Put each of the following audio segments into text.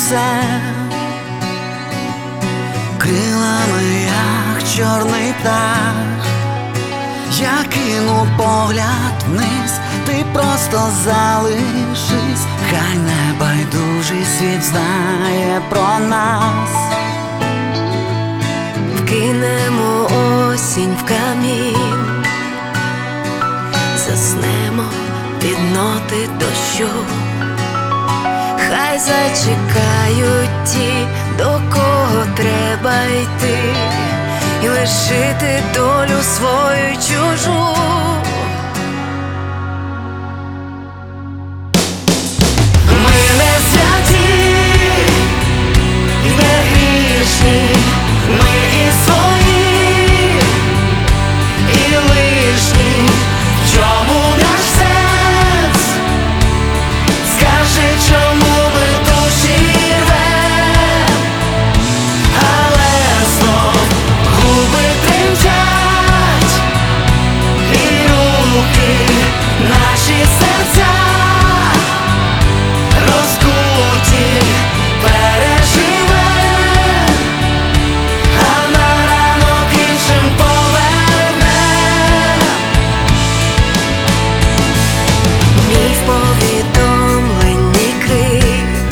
все, крилами, як чорний птах. Я кину погляд вниз, ти просто залишись, хай небайдужий світ знає про нас. Вкинемо осінь в камінь, заснемо під ноти дощу. Хай зачекають ті, до кого треба йти, і лишити долю свою чужу. Ми не святі, не грішні, ми і свої, і лишні. В чому наш сенс? Скажи, чому ми душі рвем, але знов губи тремтять, і руки, наші серця розкуті, переживем, а на ранок іншим повернем. Мій в повідомленні крик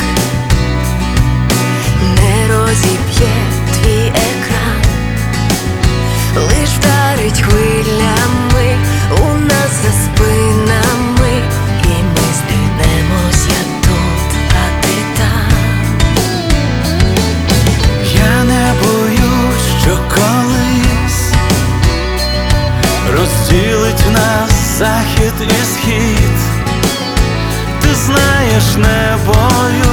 не розіб'є твій екран, лиш вдарить хвилями у нас за спинами, і ми здригнемось, я тут, а ти там. Я не боюсь, що колись розділить нас захід і схід. Ти знаєш, не боюсь.